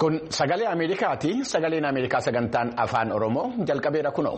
Kun sagalee Ameerikaati. Sagaleen Ameerikaa sagantaan afaan Oromoo jalqabeera kunoo.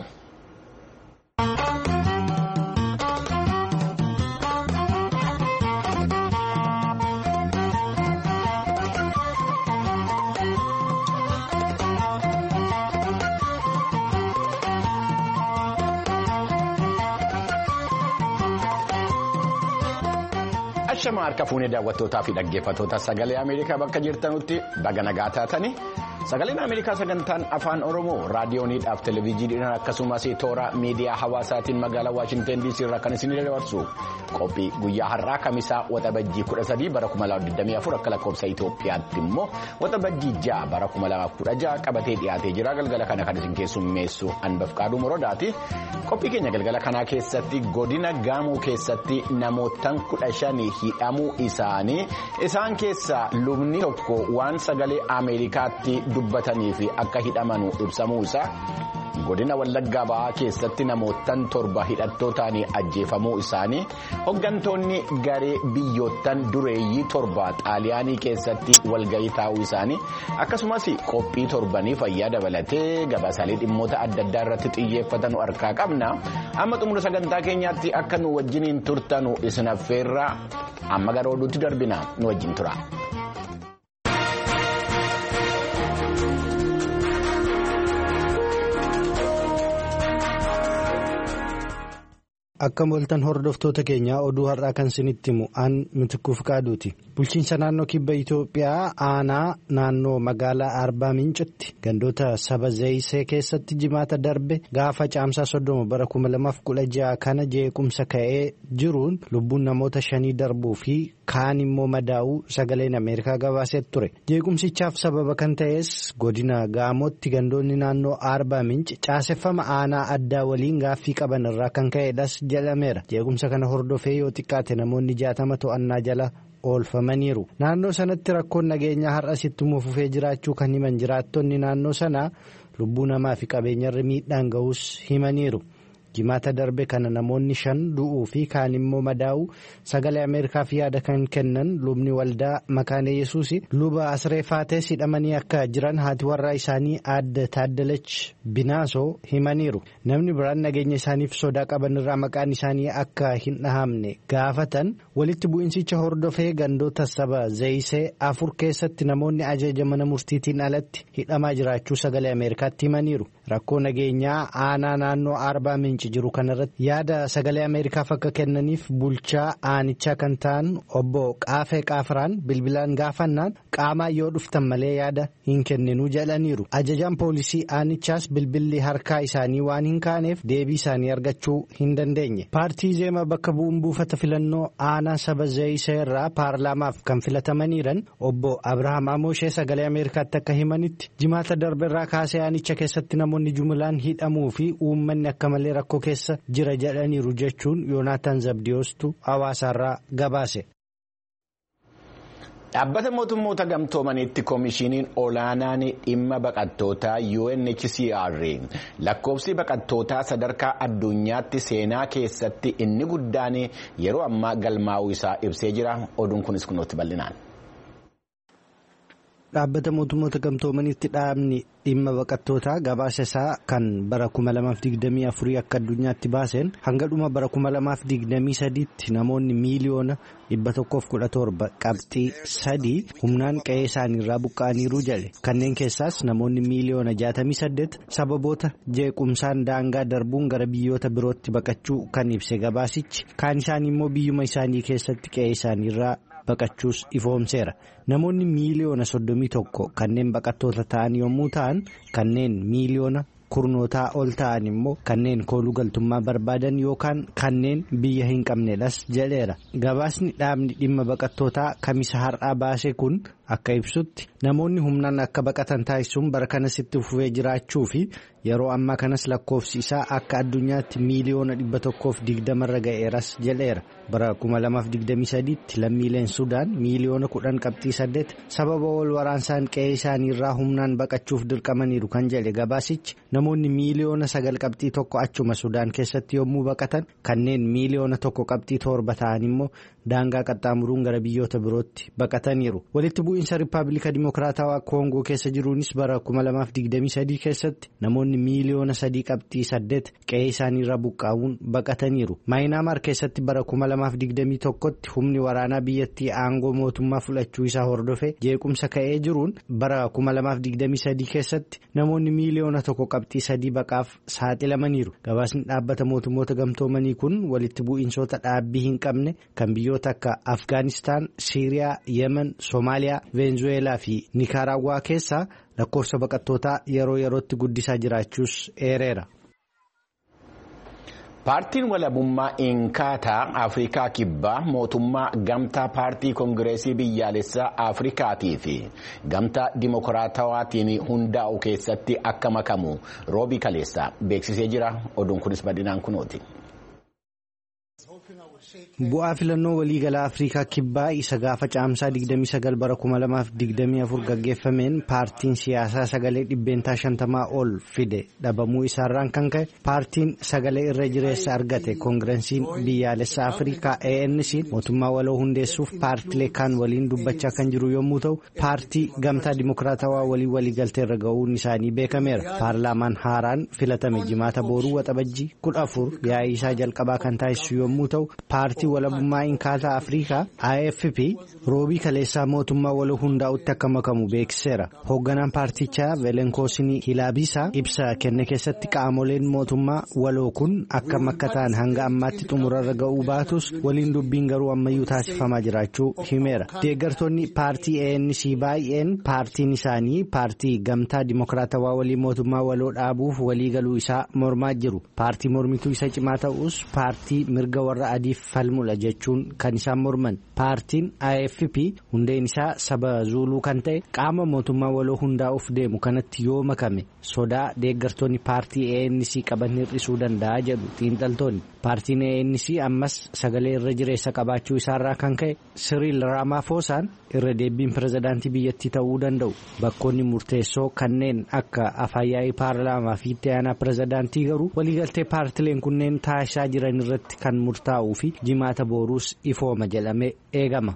Ashama harka fuunee daawwattootaa fi dhaggeeffattoota sagalee Ameerikaa bakka jirtanutti baga nagaa taatanii sagaleen Ameerikaa sagantaan afaan Oromoo raadiyooniidhaaf televezyiiniidhaan akkasumas toora miidiyaa hawaasaatiin magaalaa Waashinten DC irraa kan isin dabarsu qophii guyyaa har'aa kamisaa waxabajjii 13 bara 2024 akka lakkoofsa Itoophiyaatti immoo waxabajjii 6 bara 2016 qabatee dhiyaatee jira. Galgala kana kan isin keessummeessu Anbafqaaduu Morodaati. Qophii keenya galgala kanaa keessatti godina Gaamoo keessatti namootaan 15 hidhamuu isaanii isaan keessaa lubni tokko waan sagalee Ameerikaatti dubbatanii fi akka hidhamanu ibsamuu isaa godina Wallaggaa Ba'aa keessatti namootaan 7 hidhattootaan ajjeefamuu isaanii hoggantoonni garee biyyoottan dureeyyii 7 Xaaliyaanii keessatti walgahii taa'uu isaanii akkasumas qophii torbanii fayyaa dabalatee gabaasaalee dhimmoota adda addaa irratti xiyyeeffatan harkaa qabna. Amma xumura sagantaa keenyaatti akka nu wajjiniin turtanu isin affeerra amma gara oduutti darbina nu wajjin tura. Akka moltan hordoftoota keenyaa oduu har'aa kan isinitti himu aan Mitikkuuf Qaaduuti. Bulchiinsa naannoo kibba Itoophiyaa aanaa naannoo magaalaa Arbaa Mincitti gandoota saba Zayisee keessatti jimaata darbe gaafa caamsaa 30 bara 2016 kana jeequmsa ka'ee jiruun lubbuun namoota 5 darbuu fi kaan immoo madaa'uu sagaleen Ameerikaa gabaasee ture. Jeequmsichaaf sababa kan ta'es godina Gaamotti gandoonni naannoo Arbaa Minci caaseffama aanaa addaa waliin gaaffii qaban irraa kan ka'edhas jedhameera. Jeequmsa kana hordofee yoo xiqqaate namoonni 60 to'annaa jala oolfamaniiru. Naannoo sanatti rakkoon nageenyaa har'as ittuma fufee jiraachuu kan himan jiraattonni naannoo sanaa lubbuu namaa fi qabeenyarra miidhaan ga'us himaniiru. Jimaata darbe kana namoonni 5 du'uu fi kaan immoo madaa'uu sagalee Ameerikaaf yaada kan kennan lubni waldaa Makaana Yesuus luba Asreefaates hidhamanii akka jiran haati warraa isaanii aadde Taaddalach Binaasoo himaniiru. Namni biraan nageenya isaaniif sodaa qaban irraa maqaan isaanii akka hin dhahamne gaafatan walitti bu'insicha hordofee gandoota saba Zayisee 4 keessatti namoonni ajaja mana murtiitiin alatti hidhamaa jiraachuu sagalee Ameerikaatti himaniiru. Rakkoo nageenyaa aanaa naannoo Arbaa Minci jiru kanarratti yaada sagalee Ameerikaaf akka kennaniif bulchaa aanichaa kan ta'an obbo Qaafee Qaafraan bilbilaan gaafannaan qaamaan yoo dhuftan malee yaada hin kenninu jedhaniiru. Ajajaan poolisii aanichaas bilbilli harkaa isaanii waan hin kaaneef deebii isaanii argachuu hin dandeenye. Paartii Zeema bakka bu'uun buufata filannoo aanaa saba Zayisee irraa paarlaamaaf kan filatamaniiran obbo Abrahaam Amoshee sagalee Ameerikaatti akka himanitti jimaata darbeerraa kaasee aanicha keessatti namoonni jumlaan hidhamuu fi uummanni akka malee rakkoo keessa jira jedhaniiru jechuun Yoonaataan Zabdiyoostu hawaasaarraa gabaase. Dhaabbata mootummoota gamtoomaniitti koomishiniin olaanaan dhimma baqattootaa UNHCR lakkoofsi baqattootaa sadarkaa addunyaatti seenaa keessatti inni guddaan yeroo ammaa galmaa'uu isaa ibsee jira. Oduun kunis kunuutti bal'inaan. Dhaabbata mootummoota gamtoomaniitti dhaabni dhimma baqattootaa gabaasa isaa kan bara 2024 akka addunyaatti baaseen hanga dhuma bara 2023tti namoonni miiliyoona 117 qabxii 3 humnaan qe'ee isaaniirraa buqqa'aniiru jedhe. Kanneen keessaas namoonni miiliyoona 68 sababoota jeequmsaan daangaa darbuun gara biyyoota birootti baqachuu kan ibse gabaasichi kaan isaanii immoo biyyuma isaanii keessatti qe'ee isaaniirraa baqachuus ifoomseera. Namoonni miiliyoona 31 kanneen baqattoota ta'an yommuu ta'an kanneen miiliyoona kurnootaa ol ta'an immoo kanneen kooluu galtummaa barbaadan yookaan kanneen biyya hin qabnedhas jedheera. Gabaasni dhaabni dhimma baqattootaa kamisa har'aa baase kun akka ibsutti namoonni humnaan akka baqatan taasisuun bara kanas itti fufee jiraachuu fi yeroo ammaa kanas lakkoofsi isaa akka addunyaatti miiliyoona 120 irra ga'eeras jedheera. Bara 2023tti lammiileen Sudaan miiliyoona 10.8 sababa wal waraansaan qe'ee isaaniirraa humnaan baqachuuf dirqamaniiru kan jedhe gabaasichi namoonni miiliyoona 9.1 achuma Sudaan keessatti yommuu baqatan kanneen miiliyoona 1.7 ta'an immoo daangaa qaxxaamuruun gara biyyoota birootti baqataniiru. Walitti bu'iinsa Rippaabilika Dimokiraatawaa Koongoo keessa jiruunis bara 2023 keessatti namoonni miiliyoona 3.8 qe'ee isaaniirra buqqaa'uun baqataniiru. Maayinaamaar keessatti bara 2021tti humni waraanaa biyyattii aangoo mootummaa fudhachuu isaa hordofee jeequmsa ka'ee jiruun bara 2023 keessatti namoonni miiliyoona 1.3 baqaaf saaxilamaniiru. Gabaasni dhaabbata mootummoota gamtoomanii kun walitti bu'iinsoota dhaabbii hin qabne kan biyyoota akka Afgaanistaan, Siiriyaa, Yemen, Soomaaliyaa, Veenzuweelaa fi Nikaaraawwaa keessaa lakkoofsa baqattootaa yeroo yerootti guddisaa jiraachuus eereera. Paartiin walabummaa Inkaataa Afrikaa Kibbaa mootummaa gamtaa paartii Koongireesii biyyaalessaa Afrikaatii fi gamtaa Dimokiraatawaatiin hundaa'u keessatti akka makamu roobii kaleessaa beeksisee jira. Oduun kunis bal'inaan kunooti. Bu'aa filannoo waliigalaa Afrikaa Kibbaa isa gaafa caamsaa 29 bara 2024 gaggeeffameen paartiin siyaasaa sagalee dhibbeentaa 50 ol fide dhabamuu isaarraan kan ka'e paartiin sagalee irra jireessa argate koongireesiin biyyaalessaa Afrikaa ANC mootummaa waloo hundeessuuf paartilee kaan waliin dubbachaa kan jiru yommuu ta'u paartii gamtaa dimokiraatawaa waliin waliigaltee irra ga'uun isaanii beekameera. Paarlaamaan haaraan filatame jimaata booruu waxabajjii 14 yaa'ii isaa jalqabaa kan taasisu yommuu ta'u paartii walabummaa Inkaataa Afrikaa AFP roobii kaleessaa mootummaa waloo hundaa'utti akka makamu beeksiseera. Hoogganaan paartichaa Velenkoosini Hilaabisaa ibsa kenne keessatti qaamoleen mootummaa waloo kun akka makkataan hanga ammaatti xumurarra ga'uu baatus waliin dubbiin garuu ammayyuu taasifamaa jiraachuu himeera. Deeggartoonni paartii ANC baay'een paartiin isaanii paartii gamtaa dimokiraatawaa waliin mootummaa waloo dhaabuuf waliigaluu isaa mormaa jiru. Paartii mormituu isa cimaa ta'us paartii mirga warra adiif falmula jechuun kan isaan morman. Paartiin AFP hundeen isaa saba Zuuluu kan ta'e qaama mootummaa waloo hundaa'uuf deemu kanatti yoo makame sodaa deeggartoonni paartii ANC qaban hir'isuu danda'a jedhu xiinxaltoonni. Paartiin ANC ammas sagalee irra jireessa qabaachuu isaarraa kan ka'e Siriil Raamaafosaan irra deebiin pirezidaantii biyyattii ta'uu danda'u. Bakkoonni murteessoo kanneen akka afyaa'ii paarlaamaa fi itti aanaa pirezidaantii garuu waliigaltee paartileen kunneen taasisaa jiran irratti kan murtaa'uu fi jimaata booruus ifooma jedhamee eegama.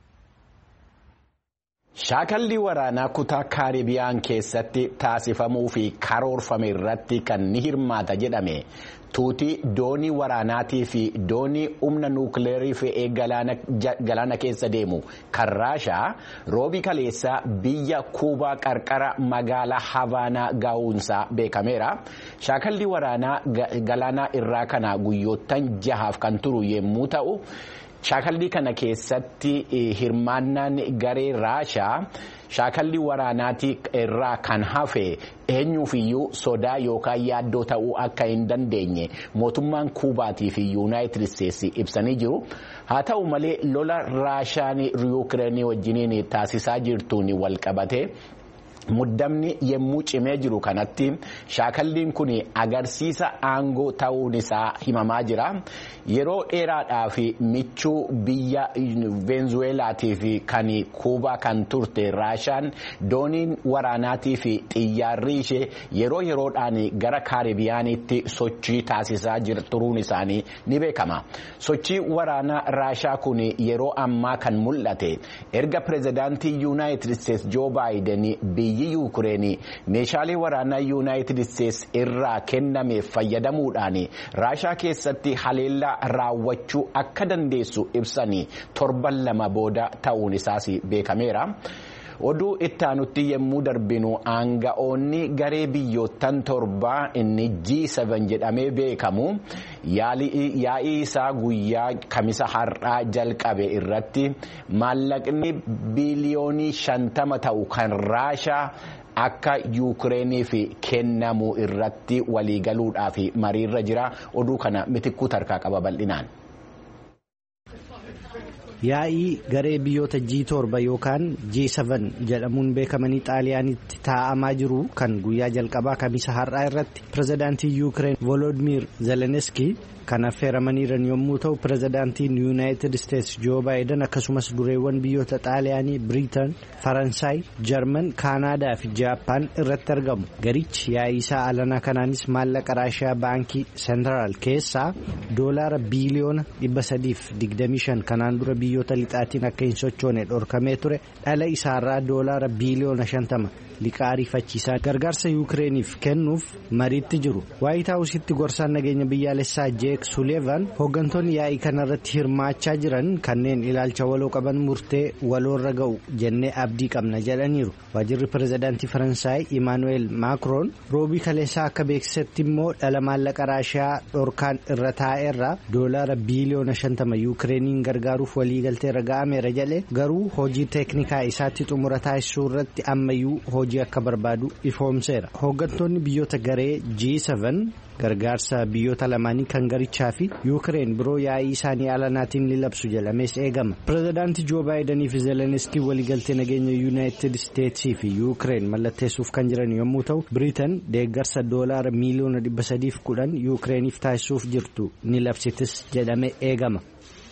Shaakalli waraanaa kutaa Kaaribiyaan keessatti taasifamuu fi karoorfame irratti kan ni hirmaata jedhame tuutii doonii waraanaatii fi doonii humna nuukileerii fe'ee galaana keessa deemu kan Raashaa roobii kaleessaa biyya Kuubaa qarqara magaalaa Havaanaa ga'uunsaa beekameera. Shaakalli waraanaa galaana irraa kana guyyoottan 6 kan turu yommuu ta'u. Shaakalli kana keessatti hirmaannaan garee Raashaa shaakalli waraanaatii irraa kan hafe eenyuufiyyuu sodaa yookaan yaaddoo ta'uu akka hin dandeenye mootummaan Kuubaatii fi Yuunaayitid Isteetsi ibsanii jiru. Haa ta'u malee lola Raashaan Yuukireenii wajjiniin taasisaa jirtuun wal qabate. Muddamni yemmuu cimee jiru kanatti shaakalliin kun agarsiisa aangoo ta'uun isaa himamaa jira. Yeroo dheeraadhaaf michuu biyya Veenzuweelaatii fi kan Kuubaa kan turte Raashaan dooniin waraanaatii fi xiyyaarri ishee yeroo yeroodhaan gara Kaaribiyaanitti sochii taasisaa turuun isaanii ni beekama. Sochii waraanaa Raashaa kun yeroo ammaa kan mul'ate erga pirezidaantii Yuunaayitid Isteetsi Joo Baayiden biyyi Yuukireenii meeshaalee waraanaa Yuunaayitid Isteetsi irraa kenname fayyadamuudhaan Raashaa keessatti haleellaa raawwachuu akka dandeessu ibsanii 2 booda ta'uun isaas beekameera. Oduu itti aanutti yemmuu darbinu aanga'oonni garee biyyoottan 7 inni G7 jedhamee beekamu yaa'ii isaa guyyaa kamisa har'aa jalqabe irratti maallaqni biliyoonii 50 ta'u kan Raashaa akka Yuukireeniif kennamu irratti waliigaluudhaaf mariirra jira. Oduu kana Mitikkuu Tarkaa qaba bal'inaan. Yaa'ii garee biyyoota G7 yookaan G7 jedhamuun beekamanii Xaaliyaanitti taa'amaa jiru kan guyyaa jalqabaa kamisa har'aa irratti pirezidaantii Yuukireen Volodimiir Zelenskii kan affeeramaniiran yommuu ta'u pirezidaantiin yuunaayitid isteetsi joo baayiden akkasumas dureewwan biyyoota xaaliyaanii biriitan faransaay jarman kaanaadaa fi jaappaan irratti argamu. Garichi yaa'iisaa alanaa kanaanis maallaqa raashiyaa baankii seentiraal keessaa doolaara biiliyoona 325 kanaan dura biyyoota lixaatiin akka hin sochoone dhorkamee ture dhala isaarraa doolaara biiliyoona 50 liqaa ariifachiisaa gargaarsa yuukireeniif kennuuf mariitti jiru. Waayit Haawusitti gorsaan nageenya biyyaalessaa Jeek Suleevan hooggantoonni yaa'ii kanarratti hirmaachaa jiran kanneen ilaalcha waloo qaban murtee waloorra ga'u jennee abdii qabna jedhaniiru. Waajjirri pirezidaantii Faransaay Imaanuweel Maakroon roobii kaleessaa akka beeksisetti immoo dhala maallaqa raashiyaa dhorkaan irra taa'eerraa doolaara biiliyoona 50 yuukireeniin gargaaruuf waliigalteerra ga'ameera jedhe garuu hojii teeknikaa isaatti xumura taasisuu irratti ammayyuu hojii akka barbaadu ifoomseera. Hooggantoonni biyyoota garee G7 gargaarsa biyyoota lamaanii kan garichaa fi yuukireen biroo yaa'ii isaanii alanaatiin ni labsu jedhamees eegama. Pirezidaantii joo baayidanii fi zeleniskii waliigaltee nageenya yuunaayitid isteetsii fi yuukireen mallatteessuuf kan jiran yommuu ta'u biriitan deeggarsa doolaara miiliyoona 310 yuukireeniif taasisuuf jirtu ni labsitis jedhamee eegama.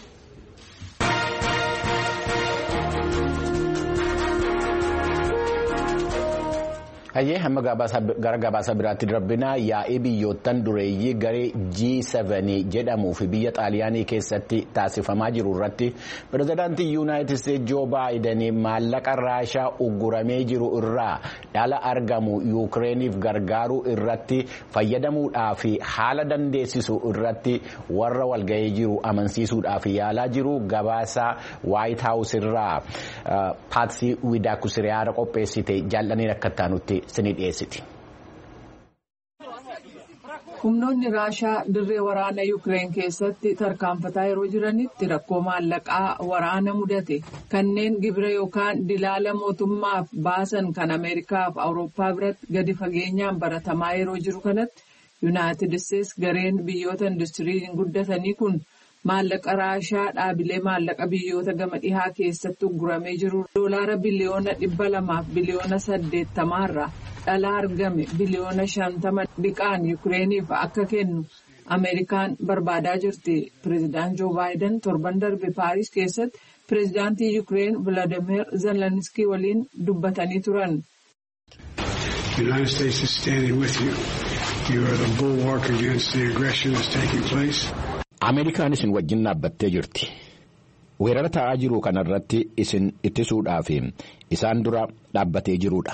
Hayyee hamma gara gabaasa biraatti darbinaa yaa'ii biyyoottan dureeyyii garee G7 jedhamuu fi biyya xaaliyaanii keessatti taasifamaa jiru irratti pirezidaantii yuunaayitid isteetsi joo baayiden maallaqa raashiyaa ugguramee jiru irraa dhala argamu yuukireeniif gargaaruu irratti fayyadamuudhaaf haala dandeessisu irratti warra walga'ee jiru amansiisuudhaaf yaalaa jiru. Gabaasa Waayit Haawus irraa Paatsii Widaakusiriyaara qopheessite jaallanii akka taanutti sini dhiyeessiti. Humnoonni Raashaa dirree waraana Yuukireen keessatti tarkaanfataa yeroo jiranitti rakkoo maallaqaa waraana mudate kanneen gibira yookaan dilaala mootummaaf baasan kan Ameerikaa fi Awurooppaa biratti gadi fageenyaan baratamaa yeroo jiru kanatti Yuunaayitid Isteetsi gareen biyyoota industiriin guddatanii kun maallaqa Raashaa dhaabilee maallaqa biyyoota gama dhihaa keessatti ugguramee jiru doolaara biliyoona 200 fi biliyoona 80 irraa dhala argame biliyoona 50 liqaan Yuukireeniif akka kennu Ameerikaan barbaadaa jirti. Pireezidaant Joo Baayiden torban darbe Paaris keessatti pireezidaantii Yuukireen Volodymyr Zeleniskii waliin dubbatanii turan. United States is standing with you. You are the bulwark against the aggression that's taking place. Ameerikaan isin wajjin dhaabbattee jirti. Weerara ta'aa jiru kanarratti isin ittisuudhaaf isaan dura dhaabbatee jirudha.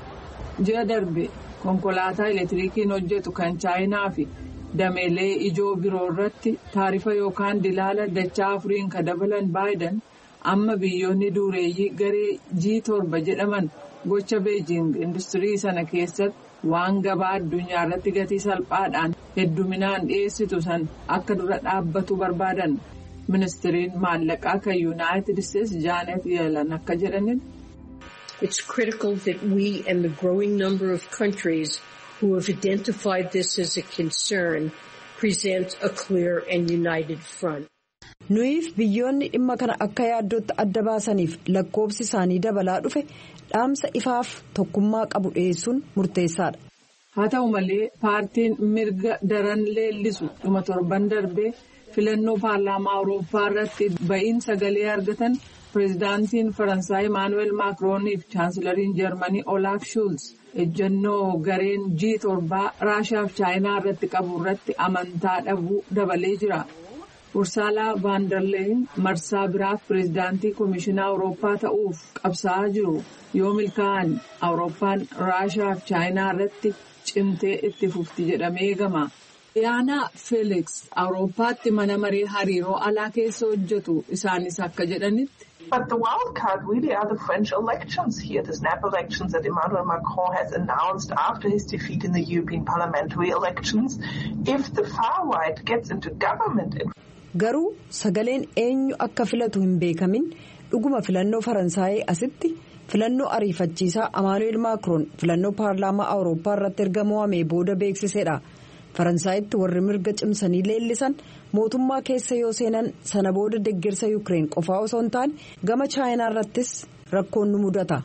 Ji'a darbe konkolaataa elektiriikiin hojjetu kan chaayinaa fi dameelee ijoo biroo irratti taarifa yookaan dilaala dachaa 4 ka dabalan Baayiden amma biyyoonni dureeyyii garee G7 jedhaman gocha Beijing industirii sana keessatti waan gabaa addunyaa irratti gatii salphaadhaan hedduminaan dhiyeessitu san akka dura dhaabbatu barbaadan. Ministiriin maallaqaa kan Yuunaayitid Isteetsi Jaanet Yelan akka jedhaniin. It's critical that we and the growing number of countries who have identified this as a concern present a clear and united front. Nuyiif biyyoonni dhimma kana akka yaaddootti adda baasaniif lakkoobsi isaanii dabalaa dhufe dhaamsa ifaaf tokkummaa qabu dhiyeessuun murteessaadha. Haa ta'u malee paartiin mirga daran leellisu dhuma torban darbee filannoo paarlaamaa Awurooppaa irratti ba'iin sagalee argatan pireezidaantiin Faransaay Imaanuweel Maakroonii fi chaansilariin Jarmanii Olaaf Shuulz ejjennoo gareen G7 Raashaa fi Chaayinaa irratti qabu irratti amantaa dhabuu dabalee jira. Ursaalaa Vaandarleen marsaa biraaf pireezidaantii Komishinaa Awurooppaa ta'uuf qabsaa'aa jiru. Yoo milkaa'an Awurooppaan Raashaa fi Chaayinaa irratti cimtee itti fufti jedhamee eegama. Yaana Felix Awurooppaatti mana maree hariiroo alaa keessa hojjetu isaanis akka jedhanitti. But the wild card really are the French elections here, the snap elections that Emmanuel Macron has announced after his defeat in the European parliamentary elections. If the far right gets into government. Garuu sagaleen eenyu akka filatu hin beekamin dhuguma filannoo Faransaayii asitti filannoo ariifachiisaa Emmanuel Macron filannoo paarlaamaa Awurooppaa irratti erga mo'amee booda beeksisedha. Faransaayitti warri mirga cimsanii leellisan mootummaa keessa yoo seenan sana booda deeggarsa Yuukireen qofaa osoo hin taane gama Chaayinaa irrattis rakkoon nu mudata.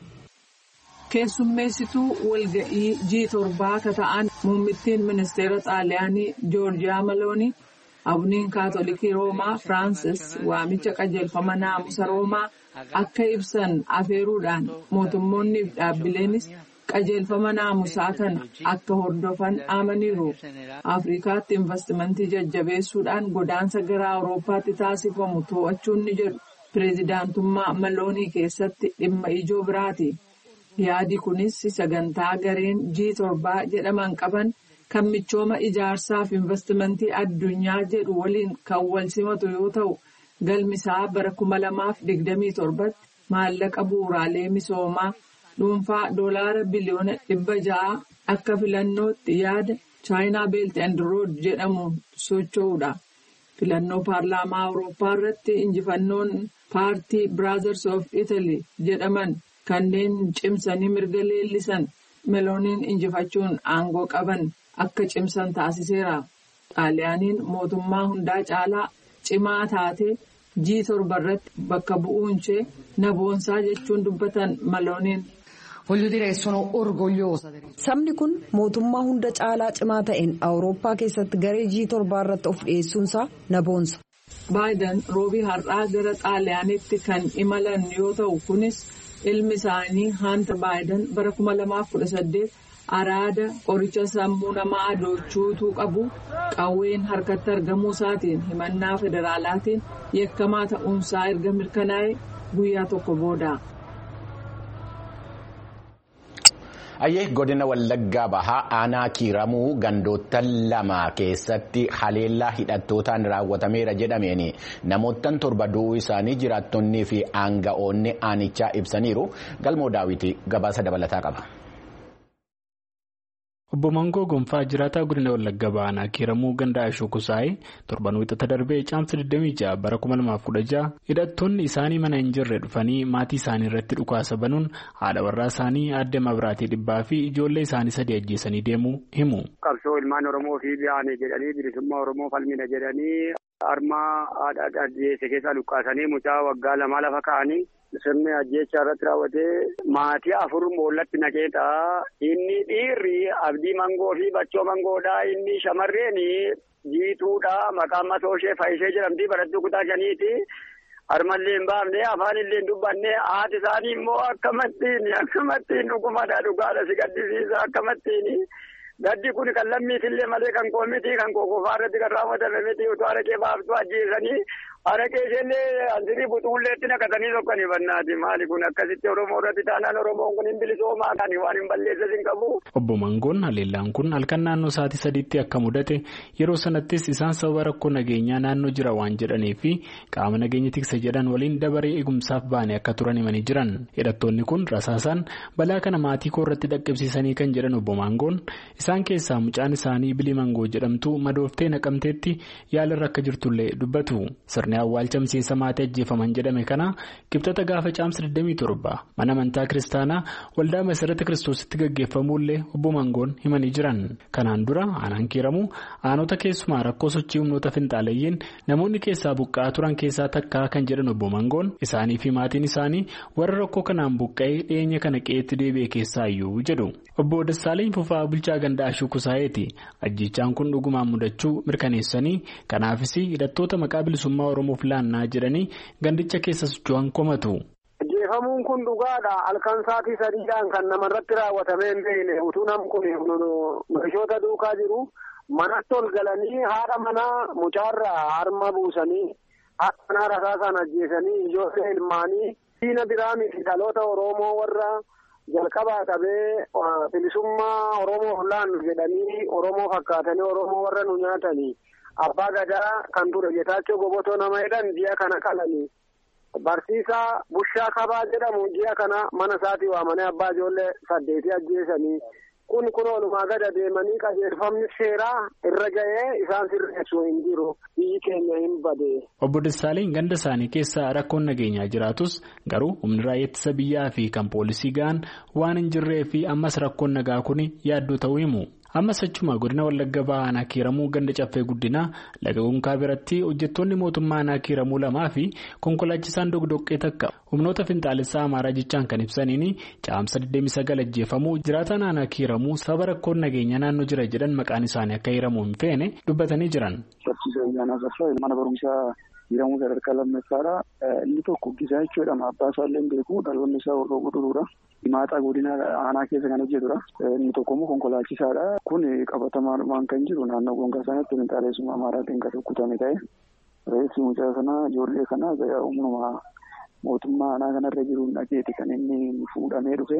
Keessummeessituu walga'ii G7 ka ta'an muummittiin ministeera Xaaliyaanii Joorjiyaa Meloonii Abuniin Kaatolikii Roomaa Firaansis waamicha qajeelfama naamusa Roomaa akka ibsan afeeruudhaan mootummoonni fi dhaabbileenis qajeelfama naamusaa kana akka hordofan dhaamaniiru. Afrikaatti investimentii jajjabeessuudhaan godaansa gara Awurooppaatti taasifamu to'achuun ni jedhu pireezidaantummaa Maloonii keessatti dhimma ijoo biraati. Yaadi kunis sagantaa gareen G7 jedhaman qaban kan michooma ijaarsaa fi investimentii addunyaa jedhu waliin kan wal simatu yoo ta'u, galmisaa bara 2027 maallaqa bu'uuraalee misoomaa dhuunfaa doolaara biliyoona 600 akka filannootti yaada China Belt and Road jedhamuun socho'uudha. Filannoo paarlaamaa Awurooppaa irratti injifannoon paartii Brothers of Italy jedhaman kanneen cimsanii mirga leellisan Melooniin injifachuun aangoo qaban akka cimsan taasiseera. Xaaliyaaniin mootummaa hundaa caalaa cimaa taate G7 irratti bakka bu'uun ishee na boonsaa jechuun dubbatan Melooniin. Sabni kun mootummaa hunda caalaa cimaa ta'een Awurooppaa keessatti garee G7 irratti of dhiyeessuunsaa na boonsa. Baayiden roobii har'aa gara Xaaliyaanitti kan imalan yoo ta'u, kunis ilmi isaanii Hunter Baayiden bara 2018 araada qoricha sammuu namaa adoochuutu qabu qawween harkatti argamuu isaatiin himannaa federaalaatiin yakkamaa ta'uunsaa erga mirkanaa'e guyyaa tokko booda. Ayyee godina Wallaggaa Bahaa aanaa Kiiramuu gandoota lama keessatti haleellaa hidhattootaan raawwatameera jedhameen namoottan 7 du'uu isaanii jiraattonnii fi aanga'oonni aanichaa ibsaniiru. Galmoo Daawiti gabaasa dabalataa qaba. Obbo Mangoo Gonfaa jiraataa godina Wallaggaa Bahaa aanaa Kiiramuu gandaa Ashoo Kusaayee torban wixata darbee caamsa 26 bara 2016 hidhattoonni isaanii mana hin jirre dhufanii maatii isaanii irratti dhukaasa banuun haadha warraa isaanii aadde Mabiraatii Dhibbaa fi ijoollee isaanii 3 ajjeesanii deemuu himu. Qabsoo ilmaan Oromoo fi biyyaanii jedhanii bilisummaa Oromoo falmina jedhanii armaa ajjeese keessa dhukaasanii mucaa waggaa 2 lafa kaa'anii. Sirni ajjeechaa irratti raawwatee maatii 4 boollatti naqeeta. Inni dhiirri Abdii Mangoo fi Bachoo Mangoodha. Inni shamarreen Jiituudha. Maqaan masoo ishee Faayishee jedhamti. Barattuu kutaa 5ti. Harmallee hin baafne afaan illee hin dubbanne haati isaanii immoo akkamattiin dhugumadha dhugaadha si gaddisiisa akkamattiin. Gaddi kun kan lammiitillee malee kan koo miti kan koo qofaa irratti kan raawwatame miti utuu araqee baaftu ajjeesanii araqee isheenillee ansirii buxuulleetti naqatanii tokkanii bannaati maali kun akkasitti Oromoo irratti taanaan Oromoon kun hin bilisoomaa kan waan hin balleessas hin qabu. Obbo Mangoon haleellaan kun halkan naannoo sa'aatii 3tti akka mudate yeroo sanattis isaan sababa rakkoo nageenyaa naannoo jira waan jedhanii fi qaama nageenya tiksa jedhan waliin dabaree eegumsaaf baane akka turan himanii jiran. Hidhattoonni kun rasaasaan balaa kana maatii koo irratti dhaqqabsiisanii kan jedhan Obbo Mangoon isaan keessaa mucaan isaanii Bilii Mangoo jedhamtu madooftee naqamteetti yaalarra akka jirtullee dubbatu. Sirni awwaalcha miseensa maatii ajjeefaman jedhame kana kibxata gaafa caamsa 27 mana amantaa kiristaanaa waldaa Masarata Kiristoositti gaggeeffamuullee Obbo Mangoon himanii jiran. Kanaan dura aanaan Kiiramuu aanota keessumaa rakkoo sochii humnoota finxaaleeyyiin namoonni keessaa buqqa'aa turan keessaa takkaa kan jedhan Obbo Mangoon isaanii fi maatiin isaanii warra rakkoo kanaan buqqa'ee dhiyeenya kana qe'eetti deebi'e keessaayyuu jedhu. Obbo Dassaaleen Fufaa bulchaa gandaa Ashuu Kusaayeeti. Ajjechaan kun dhugumaan mudachuu mirkaneessanii kanaafis hidhattoota maqaa bilisummaa Oromoof laannaa jedhanii gandicha keessa socho'an komatu. Ajjeefamuun kun dhugaadha. Halkan sa'aatii 3dhaan kan namarratti raawwatamee hin beekne utuu namni kun meeshoota duukaa jiru manatti ol galanii haadha manaa mucaarraa harma buusanii haadha manaa rasaasaan ajjeesanii ijoollee ilmaanii diina biraa miti dhaloota Oromoo warra jalqabaa qabee bilisummaa Oromoo laannu jedhanii Oromoo fakkaatanii Oromoo warra nu nyaatanii abbaa gadaa kan ture Getaachoo Gobotoo nama jedhan ji'a kana qalanii barsiisaa Bushaa Kabaa jedhamu ji'a kana mana isaatii waamanii abbaa ijoollee 8 ajjeesanii kun oolumaa gada deemanii qajeelfamni seeraa irra ga'ee isaan sirreessuu hin jiru biyyi keenya hin bade. Obbo Dassaaleen ganda isaanii keessaa rakkoon nageenyaa jiraatus garuu humni raayyaa ittisa biyyaa fi kan poolisii ga'an waan hin jirree fi ammas rakkoon nagaa kun yaaddoo ta'uu himu. Amma achuma godina Wallagga Bahaa aanaa kiiramuu ganda caffee guddinaa laga gonkaa biratti hojjettoonni mootummaa aanaa kiiramuu lamaa fi konkolaachisaan dogdoqqee takka humnoota finxaalessaa Amaaraa jechaan kan ibsaniin caamsa 29 ajjeefamuu jiraataan aanaa kiiramuu sababa rakkoon nageenya naannoo jira jedhan maqaan isaanii akka hiramuu hin feene dubbatanii jiran. Mana barumsaa hiramuu sadarkaa lammaffaadha. Inni tokko gisaa jechuudha. Abbaa isaallee beeku dhaloonni isaa hordofudha. Himaataa godina aanaa keessa kan hojjetudha. Inni tokko immoo konkolaachisaadha. Kun qabatamaadhumaan kan jiru naannoo gonkaa sanatti finxaalessummaa Amaaraatiin kan rukkutame ta'e. Reessi mucaa sanaa ijoollee kanaa humnuma mootummaa aanaa kanarra jiruun dhageeti kan inni fuudhamee dhufe.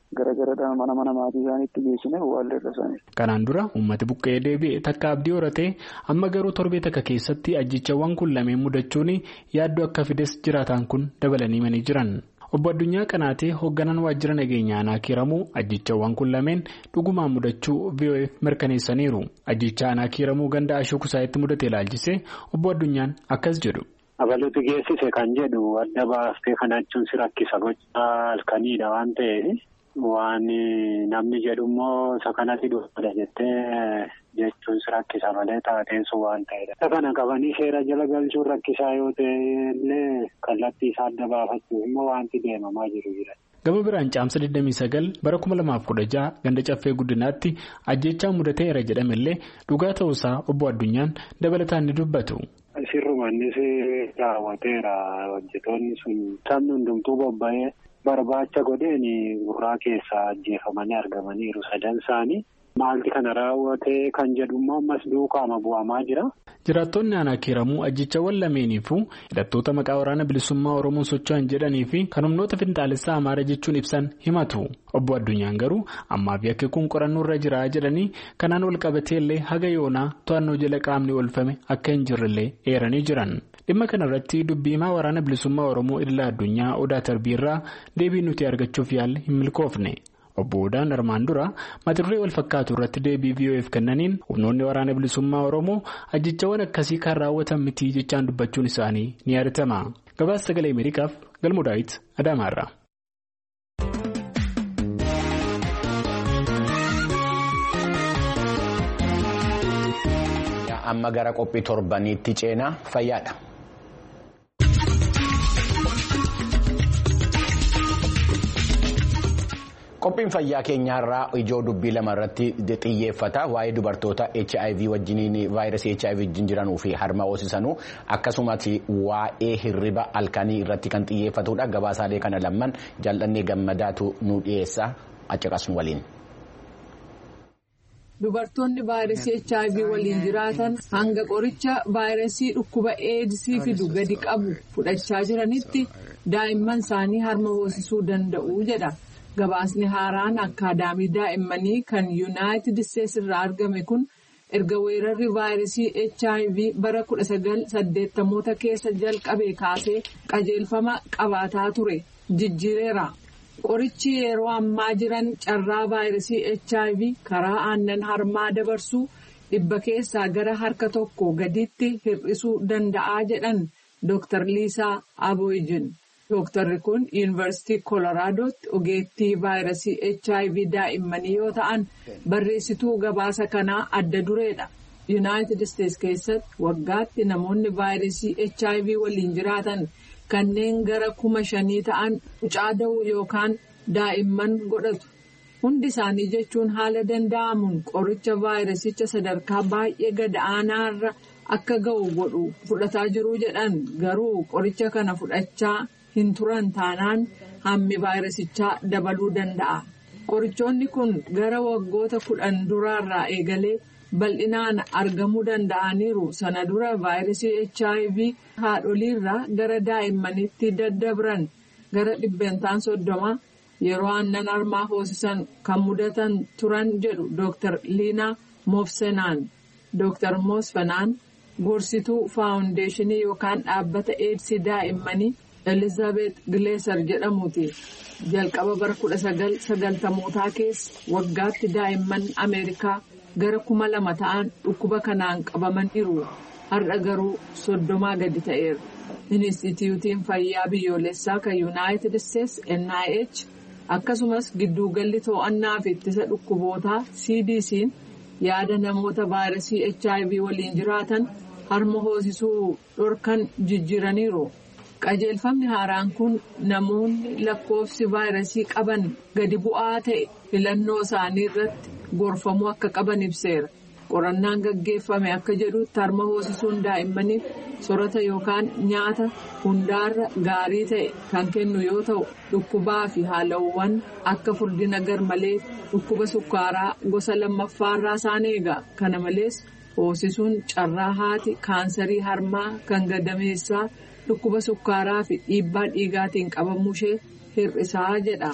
Gara mana maatii isaaniitti geessine waalleerra isaanii. Kanaan dura uummati buqqee deebi'e takka abdii horatee amma garuu torbee takka keessatti ajjichawwan kun lameen mudachuun yaaddoo akka fides jiraataan kun dabalanii manii jiran. Obbo Addunyaa Qanaatee hoogganaan waajjira nageenya aanaa kiiramuu ajjichawwan kun lameen dhugumaan mudachuu VOF mirkaneessaniiru. Ajjicha aanaa kiiramuu ganda Ashoo Kusaayitti mudate ilaalchise Obbo Addunyaan akkas jedhu. Abaluuti geessise kan jedhu adda baaftee kana jechuun si rakkisa gochaa halkaniidha waan ta'eef. Waan namni jedhu immoo isa kanatti dhuunfadha jettee jechuun si rakkisa malee taateen sun waan ta'edha. Isa kana qabanii seera jala galchuun rakkisaa yoo ta'e illee kallattii isaa adda baafachuuf immoo wanti deemamaa jiru jira. Gama biraan caamsa 29 bara 2016 ganda caffee guddinaatti ajjechaa mudateera jedhamellee dhugaa ta'uusaa Obbo Addunyaan dabalataan ni dubbatu. Sirrumannis raawwateera hojjetoonni sun sabni hundumtuu bobba'ee. Barbaacha godheen gurraa keessaa ajjeefamanii argamaniiru sadan isaanii maalti kana raawwatee kan jedhu immoo ammas duukaama bu'amaa jira. Jiraattonni aanaa kiiramuu ajjichawwan lameeniifuu hidhattoota maqaa waraana bilisummaa Oromoon socho'an jedhanii fi kan humnoota finxaalessaa Amaaraa jechuun ibsan himatu. Obbo Addunyaan garuu ammaa fi akka kun qorannoo irra jira jedhanii kanaan wal qabatee illee haga yoonaa to'annoo jala qaamni oolfame akka hin jirrellee eeranii jiran. Dhimma kanarratti dubbii himaa waraana bilisummaa Oromoo idila addunyaa Odaa Tarbiirraa deebii nuti argachuuf yaalle hin milkoofne. Obbo Odaan armaan dura mata duree wal fakkaatu irratti deebii VOF kennaniin humnoonni waraana bilisummaa Oromoo ajjichawwan akkasii kan raawwatan miti jechaan dubbachuun isaanii ni yaadatama. Gabaasa sagalee Ameerikaaf Galmoo Daawit Adaamaarraa. Amma gara qophii torbaniitti ceenaa fayyaadha. Qophiin fayyaa keenyaarraa ijoo dubbii lama irratti xiyyeeffata. Waa'ee dubartoota HIV wajjiniin vaayirasii HIV wajjin jiranuu fi harma hoosisanuu akkasumas waa'ee hirriba halkanii irratti kan xiyyeeffatudha. Gabaasaalee kana lamman Jaallannee Gammadaatu nu dhiyeessa accaqasnu waliin. Dubartoonni vaayirasii HIV waliin jiraatan hanga qoricha vaayirasii dhukkuba eedsii fidu gadi qabu fudhachaa jiranitti daa'imman isaanii harma hoosisuu danda'u jedha. Gabaasni haaraan akkaadaamii daa'immanii kan Yuunaayitid Isteetsi irraa argame kun erga weerarri vaayirasii HIV bara 1980 keessa jalqabe kaasee qajeelfama qabaataa ture jijjiireera. Qorichi yeroo ammaa jiran carraa vaayirasii HIV karaa aannan harmaa dabarsuu 100 keessaa gara harka tokko gaditti hir'isuu danda'a jedhan Dr. Liisaa Aboojin. Dooktarri kun Yuunivarsiitii Koloraadooti ogeettii vaayirasii HIV daa'immanii yoo ta'an barreessituu gabaasa kanaa adda dureedha. Yuunaayitid Isteetsi keessatti waggaatti namoonni vaayirasii HIV waliin jiraatan kanneen gara 5,000 ta'an mucaa da'uu yookaan daa'imman godhatu. Hundi isaanii jechuun haala danda'amuun qoricha vaayirasicha sadarkaa baay'ee gad aanaarra akka ga'u godhu fudhataa jiru jedhan garuu qoricha kana fudhachaa hin turan taanaan hammi vaayirasichaa dabaluu danda'a. Qorichoonni kun gara waggoota 10 duraarraa eegalee bal'inaan argamuu danda'aniiru. Sana dura vaayirasii HIV haadholiirraa gara daa'immanitti daddabran gara 30 yeroo aannan harmaa hoosisan kan mudatan turan jedhu Dr. Liinaa Moofsenaan. Dr. Moofsenaan gorsituu faawundeeshinii yookaan dhaabbata eedsii daa'immanii Elizabeth Gileesar jedhamuuti. Jalqaba bara 1990 keessa waggaatti daa'imman Ameerikaa gara 2,000 ta'an dhukkuba kanaan qabamaniiru. Har'a garuu 30 gadi ta'eera. Inistituutiin fayyaa biyyoolessaa kan Yuunaayitid Isteetsi NIH akkasumas gidduugalli to'annaa fi ittisa dhukkubootaa CDC'n yaada namoota vaayirasii HIV waliin jiraatan harma hoosisuu dhorkan jijjiiraniiru. Qajeelfamni haaraan kun namoonni lakkoofsi vaayirasii qaban gadi bu'aa ta'e filannoo isaanii irratti gorfamuu akka qaban ibseera. Qorannaan gaggeeffame akka jedhutti harma hoosisuun daa'immaniif soorata yookaan nyaata hundaarra gaarii ta'e kan kennu yoo ta'u dhukkubaa fi haalawwan akka furdina garmalee dhukkuba sukkaaraa gosa lammaffaarraa isaan eega. Kana malees hoosisuun carraa haati kaansarii harmaa kan gadameessaa dhukkuba sukkaaraa fi dhiibbaa dhiigaatiin qabamuu ishee hir'isaa jedha.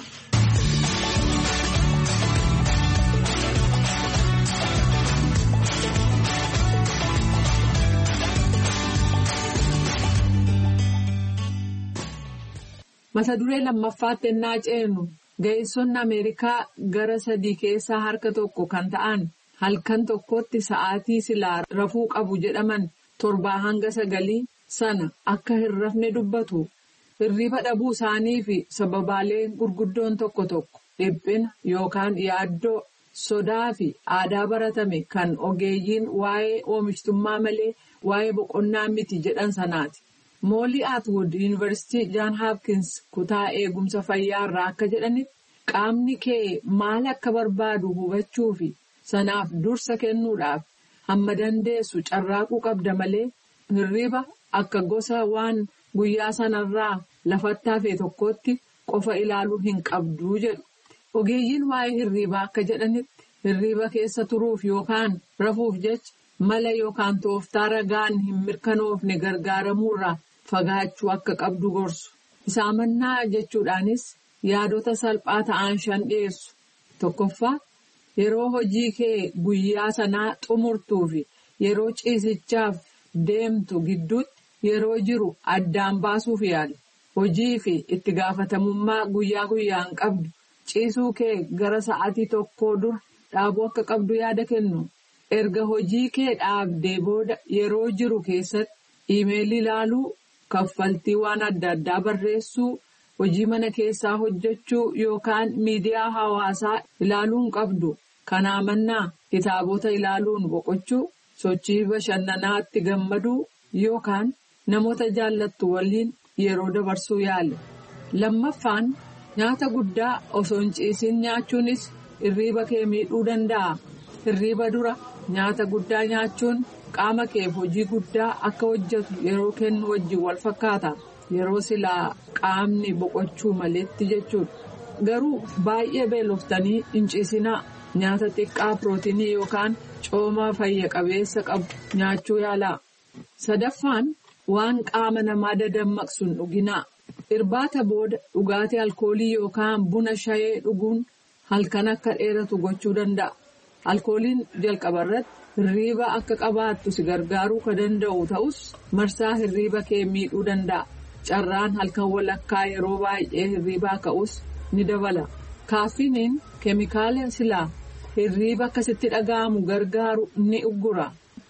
Mata duree lammaffaatti ennaa ceenu ga'eessonni Ameerikaa gara 3 keessaa harka tokko kan ta'an halkan tokkotti sa'aatii silaa rafuu qabu jedhaman 7 hanga 9 sana akka hin rafne dubbatu. Hirriba dhabuu isaanii fi sababaalee gurguddoon tokko dhiphina yookaan yaaddoo sodaa fi aadaa baratame kan ogeeyyiin waa'ee oomishtummaa malee waa'ee boqonnaa miti jedhan sanaati. Moolii Atwood Yuunivarsiitii Jaan Haapkins kutaa eegumsa fayyaa irraa akka jedhanitti qaamni kee maal akka barbaadu hubachuu fi sanaaf dursa kennuudhaaf hamma dandeessu carraaquu qabda malee hirriba akka gosa waan guyyaa sanarraa lafatti hafe tokkotti qofa ilaaluu hin qabduu jedhu. Ogeeyyiin waa'ee hirribaa akka jedhanitti hirriba keessa turuuf yookaan rafuuf jecha mala yookaan tooftaa ragaan hin mirkanoofne gargaaramuurraa fagaachuu akka qabdu gorsu. Isaamannaa jechuudhaanis yaadota salphaa ta'an 5 dhiyeessu. 1, yeroo hojii kee guyyaa sanaa xumurtuu fi yeroo ciisichaaf deemtu gidduutti yeroo jiru addaan baasuuf yaali. Hojii fi itti gaafatamummaa guyyaa guyyaan qabdu ciisuu kee gara sa'aatii 1 dura dhaabuu akka qabdu yaada kennu. Erga hojii kee dhaabdee booda yeroo jiru keessatti iimeelii ilaaluu, kaffaltii waan adda addaa barreessuu, hojii mana keessaa hojjechuu yookaan miidiyaa hawaasaa ilaaluun qabdu. Kanaa mannaa kitaabota ilaaluun boqochuu, sochii bashannanaatti gammaduu yookaan namoota jaallattu waliin yeroo dabarsuu yaali. 2, nyaata guddaa osoo hin ciisin nyaachuunis hirriba kee miidhuu danda'a. Hirriba dura nyaata guddaa nyaachuun qaama keef hojii guddaa akka hojjetu yeroo kennu wajjin wal fakkaata. Yeroo silaa qaamni boqochuu maleetti jechuudha. Garuu baay'ee beeloftanii hin ciisinaa. Nyaata xiqqaa pirootinii yookaan cooma fayya qabeessa qabu nyaachuu yaalaa. 3, waan qaama namaa dadammaqsu hin dhuginaa. Irbaata booda dhugaatii alkoolii yookaan buna shayee dhuguun halkan akka dheeratu gochuu danda'a. Alkooliin jalqabarratti hirriba akka qabaattu si gargaaruu kan danda'u ta'us marsaa hirriba kee miidhuu danda'a. Carraan halkan walakkaa yeroo baay'ee hirribaa ka'us ni dabala. Kaafiiniin keemikaala silaa hirriba akkasitti dhaga'amu gargaaru ni uggura.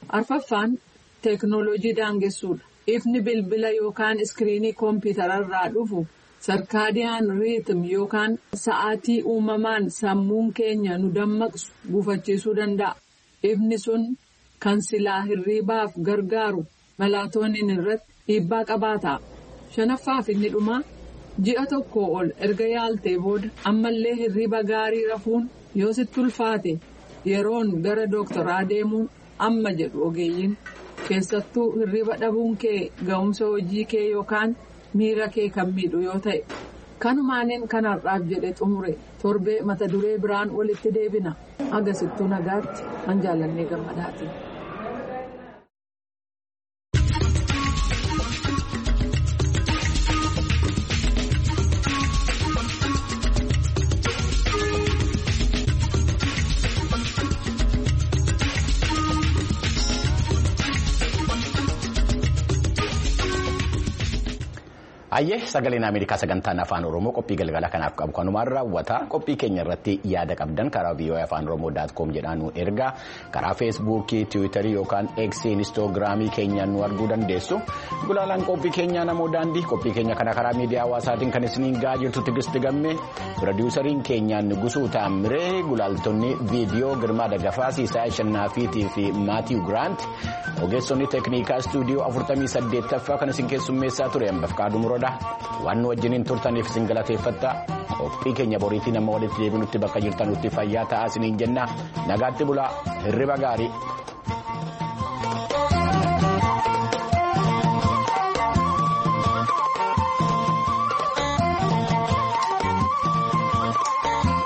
4, teeknooloojii daangessuudha. Ifni bilbila yookaan iskiriinii kompiitararraa dhufu sarkaadiyaan riitim yookaan sa'aatii uumamaan sammuun keenya nu dammaqsu gufachiisuu danda'a. Ifni sun kan silaa hirribaaf gargaaru malaatooniin irratti dhiibbaa qabaata. 5, inni dhumaa ji'a 1 ol erga yaaltee booda ammallee hirriba gaarii rafuun yoo sitti ulfaate yeroon gara dooktaraa deemuun amma jedhu ogeeyyiin. Keessattuu hirriba dhabuun kee ga'umsa hojii kee yookaan miira kee kan miidhu yoo ta'e. Kanumaaniin kanarraaf jedhe xumure torbee mata duree biraan walitti deebina. Agasittuu nagaatti an jaalannee gammadaati. Ayyee sagaleen Ameerikaa sagantaan afaan Oromoo qophii galgala kanaaf qabu kanumaan raawwata. Qophii keenya irratti yaada qabdan karaa voaafaanoroomoo.com jedhaan nu ergaa. Karaa feesbuukii, tiwiitarii yookaan eeksii, inistoogiraamii keenyaan nu arguu dandeessu. Gulaalaan qophii keenyaa namoo daandii qophii keenya kana karaa miidiyaa hawaasaatiin kan isiniin gahaa jirtu Tigisti Gammee. Pirodiisariin keenyaan Gusuu Taamiree, gulaaltonni viidiyoo Girmaa Dagafaa, Siisaa Shannaafiitii fi Maatiiw Giraant. Ogeessonni teeknikaa istuudiyoo 48ffaa kan isin keessummeessaa ture Ambafqaaduu Muroodha. Waan nu wajjiniin turtaniif isin galateeffattaa. Qophii keenya boriitii nama walitti deebinutti bakka jirtanutti fayyaa ta'aa isiniin jenna. Nagaatti bulaa hirriba gaarii.